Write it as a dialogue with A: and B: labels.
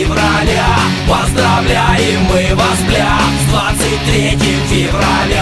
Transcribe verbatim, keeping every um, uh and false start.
A: февраля. Поздравляем мы вас, бля, с двадцать третьим февраля.